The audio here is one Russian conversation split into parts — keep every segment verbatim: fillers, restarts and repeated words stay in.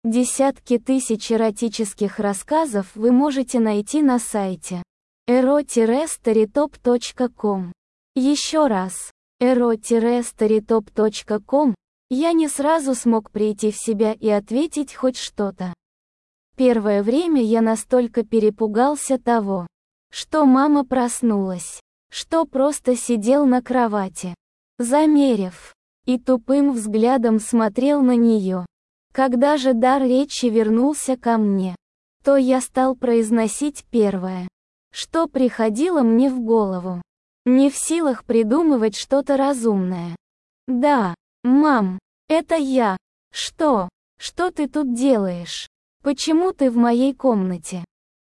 Десятки тысяч эротических рассказов вы можете найти на сайте эро стоrytop точка ком. Еще раз, эро стоrytop точка ком. Я не сразу смог прийти в себя и ответить хоть что-то. Первое время я настолько перепугался того, что мама проснулась, что просто сидел на кровати, замерев, и тупым взглядом смотрел на нее. Когда же дар речи вернулся ко мне, то я стал произносить первое, что приходило мне в голову. Не в силах придумывать что-то разумное. «Да, мам, это я. Что? Что ты тут делаешь? Почему ты в моей комнате?»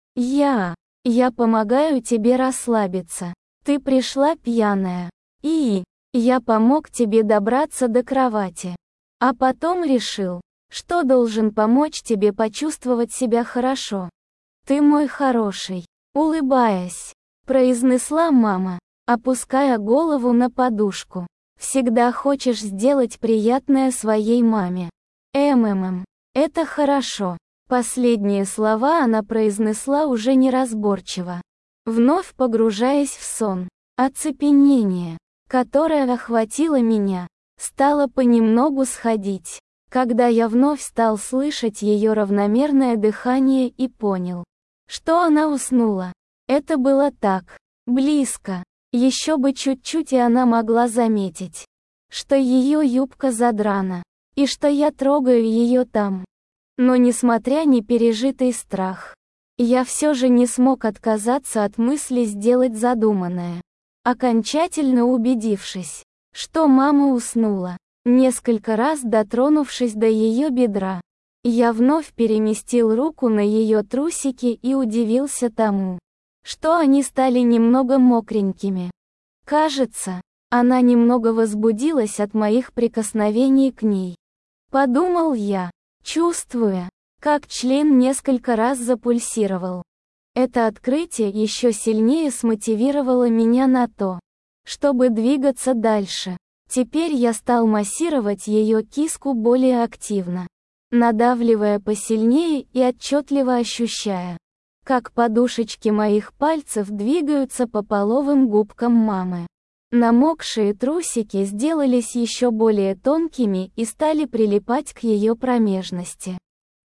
«Я. Я помогаю тебе расслабиться. Ты пришла пьяная. И я помог тебе добраться до кровати. А потом решил, что должен помочь тебе почувствовать себя хорошо. Ты мой хороший», улыбаясь, произнесла мама, опуская голову на подушку. «Всегда хочешь сделать приятное своей маме. МММ. Это хорошо». Последние слова она произнесла уже неразборчиво, вновь погружаясь в сон. Оцепенение, которое охватило меня, стало понемногу сходить, когда я вновь стал слышать ее равномерное дыхание и понял, что она уснула. Это было так близко. Еще бы чуть-чуть, и она могла заметить, что ее юбка задрана, и что я трогаю ее там. Но несмотря на пережитый страх, я все же не смог отказаться от мысли сделать задуманное. Окончательно убедившись, что мама уснула, несколько раз дотронувшись до ее бедра, я вновь переместил руку на ее трусики и удивился тому, что они стали немного мокренькими. Кажется, она немного возбудилась от моих прикосновений к ней. Подумал я, чувствуя, как член несколько раз запульсировал. Это открытие еще сильнее смотивировало меня на то, чтобы двигаться дальше. Теперь я стал массировать ее киску более активно, надавливая посильнее и отчетливо ощущая, как подушечки моих пальцев двигаются по половым губкам мамы. Намокшие трусики сделались еще более тонкими и стали прилипать к ее промежности,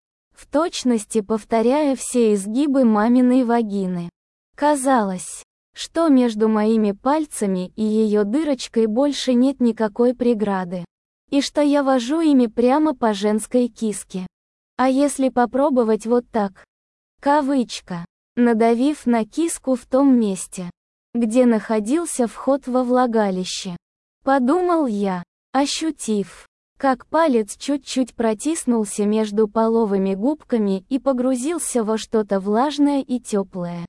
в точности повторяя все изгибы маминой вагины. Казалось, что между моими пальцами и ее дырочкой больше нет никакой преграды, и что я вожу ими прямо по женской киске. А если попробовать вот так? Кавычка. Надавив на киску в том месте, где находился вход во влагалище. Подумал я, ощутив, как палец чуть-чуть протиснулся между половыми губками и погрузился во что-то влажное и теплое.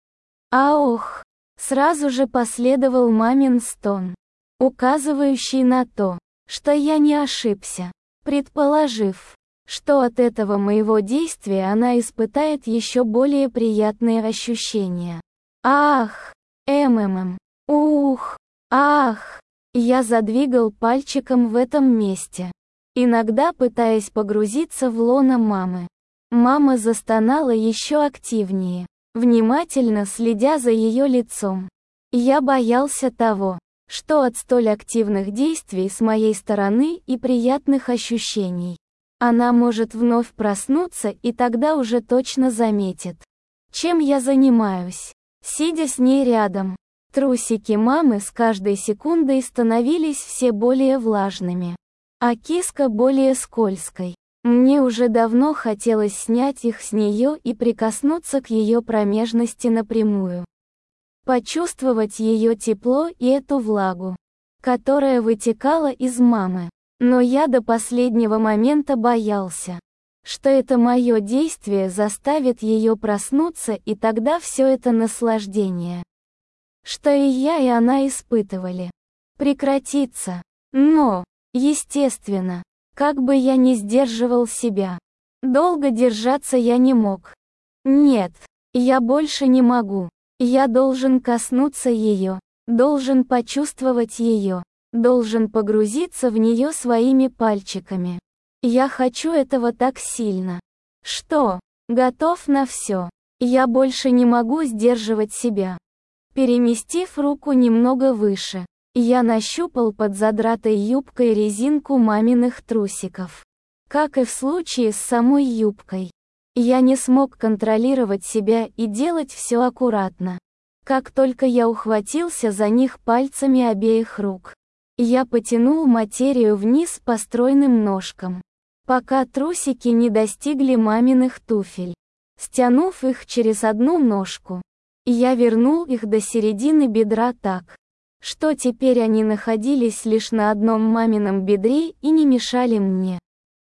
А ох! Сразу же последовал мамин стон, указывающий на то, что я не ошибся, предположив, что от этого моего действия она испытает еще более приятные ощущения. Ах! МММ. Ух! Ах! Я задвигал пальчиком в этом месте, иногда пытаясь погрузиться в лоно мамы. Мама застонала еще активнее, внимательно следя за ее лицом. Я боялся того, что от столь активных действий с моей стороны и приятных ощущений, она может вновь проснуться и тогда уже точно заметит, чем я занимаюсь, сидя с ней рядом. Трусики мамы с каждой секундой становились все более влажными, а киска более скользкой. Мне уже давно хотелось снять их с нее и прикоснуться к ее промежности напрямую. Почувствовать ее тепло и эту влагу, которая вытекала из мамы. Но я до последнего момента боялся, что это мое действие заставит ее проснуться, и тогда все это наслаждение, что и я, и она испытывали, прекратится. Но, естественно, как бы я ни сдерживал себя, долго держаться я не мог. Нет, я больше не могу. Я должен коснуться ее, должен почувствовать ее, должен погрузиться в нее своими пальчиками. Я хочу этого так сильно, что готов на все. Я больше не могу сдерживать себя. Переместив руку немного выше, я нащупал под задратой юбкой резинку маминых трусиков. Как и в случае с самой юбкой, я не смог контролировать себя и делать все аккуратно. Как только я ухватился за них пальцами обеих рук, я потянул материю вниз по стройным ножкам, пока трусики не достигли маминых туфель. Стянув их через одну ножку, я вернул их до середины бедра так, что теперь они находились лишь на одном мамином бедре и не мешали мне.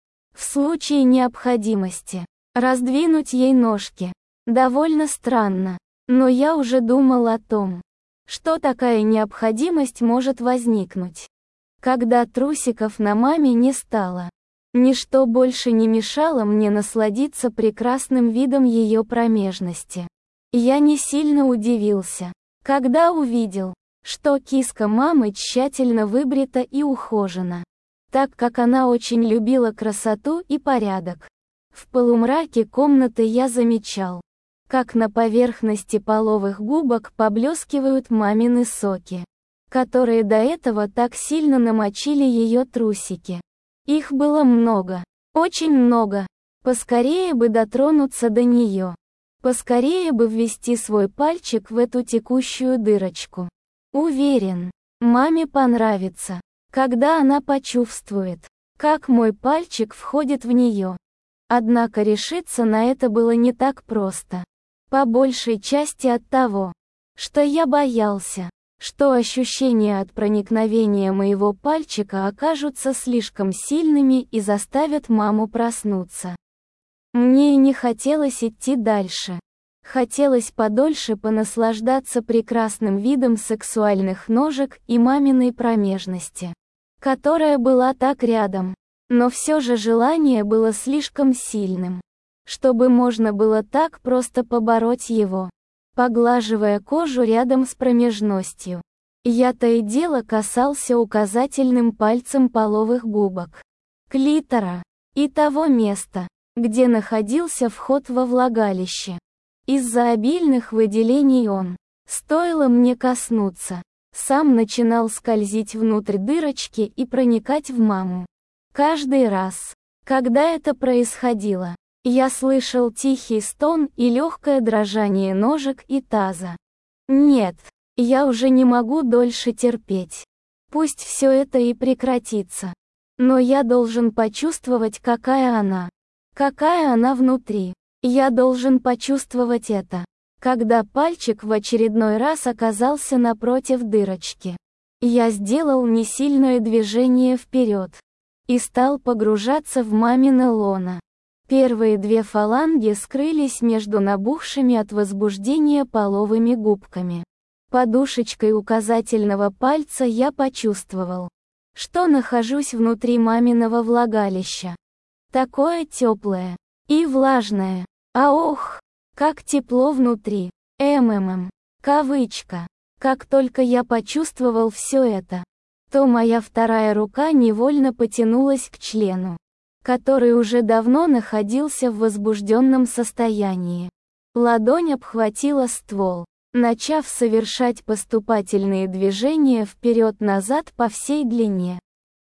В случае необходимости раздвинуть ей ножки. Довольно странно, но я уже думал о том, что такая необходимость может возникнуть. Когда трусиков на маме не стало, ничто больше не мешало мне насладиться прекрасным видом ее промежности. Я не сильно удивился, когда увидел, что киска мамы тщательно выбрита и ухожена, так как она очень любила красоту и порядок. В полумраке комнаты я замечал, как на поверхности половых губок поблескивают мамины соки, которые до этого так сильно намочили ее трусики. Их было много, очень много. Поскорее бы дотронуться до нее. Поскорее бы ввести свой пальчик в эту текущую дырочку. Уверен, маме понравится, когда она почувствует, как мой пальчик входит в нее. Однако решиться на это было не так просто. По большей части от того, что я боялся, что ощущения от проникновения моего пальчика окажутся слишком сильными и заставят маму проснуться. Мне и не хотелось идти дальше. Хотелось подольше понаслаждаться прекрасным видом сексуальных ножек и маминой промежности, которая была так рядом. Но все же желание было слишком сильным, чтобы можно было так просто побороть его. Поглаживая кожу рядом с промежностью, я то и дело касался указательным пальцем половых губок, клитора и того места, где находился вход во влагалище. Из-за обильных выделений он, стоило мне коснуться, сам начинал скользить внутрь дырочки и проникать в маму. Каждый раз, когда это происходило, я слышал тихий стон и легкое дрожание ножек и таза. Нет, я уже не могу дольше терпеть. Пусть все это и прекратится. Но я должен почувствовать, какая она. Какая она внутри. Я должен почувствовать это, когда пальчик в очередной раз оказался напротив дырочки. Я сделал несильное движение вперед и стал погружаться в мамино лоно. Первые две фаланги скрылись между набухшими от возбуждения половыми губками. Подушечкой указательного пальца я почувствовал, что нахожусь внутри маминого влагалища. Такое теплое и влажное. А ох, как тепло внутри. МММ. Кавычка. Как только я почувствовал все это, то моя вторая рука невольно потянулась к члену, который уже давно находился в возбужденном состоянии. Ладонь обхватила ствол, начав совершать поступательные движения вперед-назад по всей длине.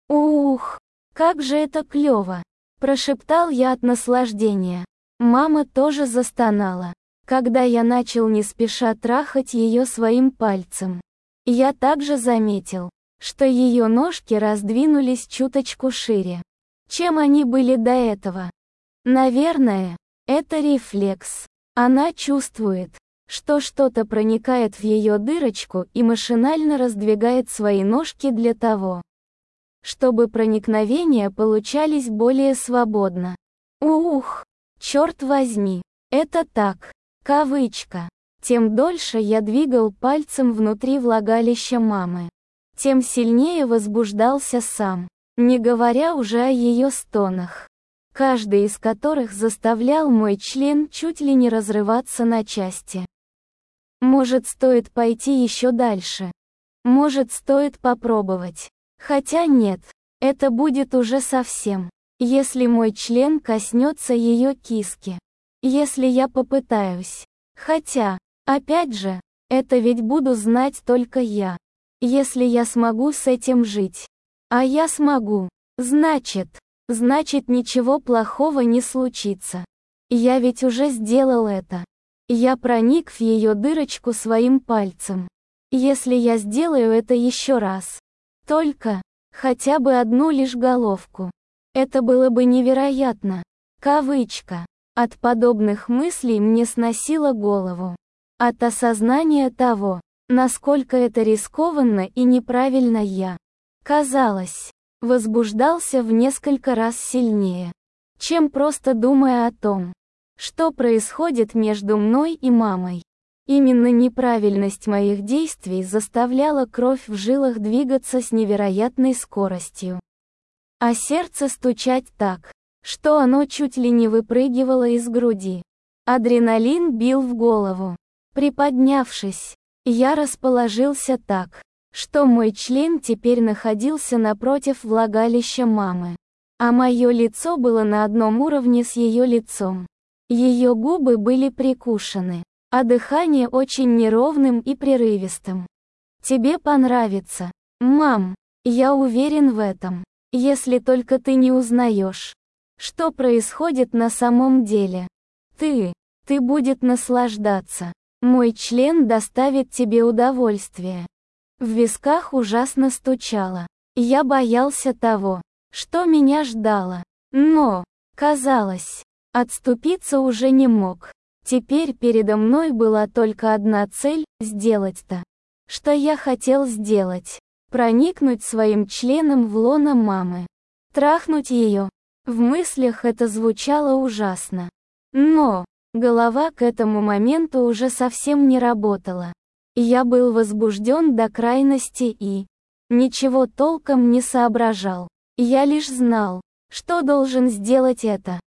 «Ух, как же это клево!» – прошептал я от наслаждения. Мама тоже застонала, когда я начал не спеша трахать ее своим пальцем. Я также заметил, что ее ножки раздвинулись чуточку шире, чем они были до этого. Наверное, это рефлекс. Она чувствует, что что-то проникает в ее дырочку и машинально раздвигает свои ножки для того, чтобы проникновения получались более свободно. Ух, черт возьми, это так, кавычка. Тем дольше я двигал пальцем внутри влагалища мамы, тем сильнее возбуждался сам, не говоря уже о ее стонах, каждый из которых заставлял мой член чуть ли не разрываться на части. Может, стоит пойти еще дальше? Может, стоит попробовать? Хотя нет, это будет уже совсем Если мой член коснется ее киски. Если я попытаюсь. Хотя, опять же, это ведь буду знать только я. Если я смогу с этим жить. А я смогу. Значит, значит ничего плохого не случится. Я ведь уже сделал это. Я проник в ее дырочку своим пальцем. Если я сделаю это еще раз. Только, хотя бы одну лишь головку. Это было бы невероятно. Кавычка. От подобных мыслей мне сносило голову. От осознания того, насколько это рискованно и неправильно я, казалось, возбуждался в несколько раз сильнее, чем просто думая о том, что происходит между мной и мамой. Именно неправильность моих действий заставляла кровь в жилах двигаться с невероятной скоростью, а сердце стучать так, что оно чуть ли не выпрыгивало из груди. Адреналин бил в голову. Приподнявшись, я расположился так, что мой член теперь находился напротив влагалища мамы, а мое лицо было на одном уровне с ее лицом. Ее губы были прикушены, а дыхание очень неровным и прерывистым. «Тебе понравится, мам, я уверен в этом, если только ты не узнаешь, что происходит на самом деле. Ты, ты будет наслаждаться. Мой член доставит тебе удовольствие». В висках ужасно стучало. Я боялся того, что меня ждало. Но, казалось, отступиться уже не мог. Теперь передо мной была только одна цель – сделать то, что я хотел сделать. Проникнуть своим членом в лоно мамы. Трахнуть ее. В мыслях это звучало ужасно. Но, голова к этому моменту уже совсем не работала. Я был возбужден до крайности и ничего толком не соображал. Я лишь знал, что должен сделать это.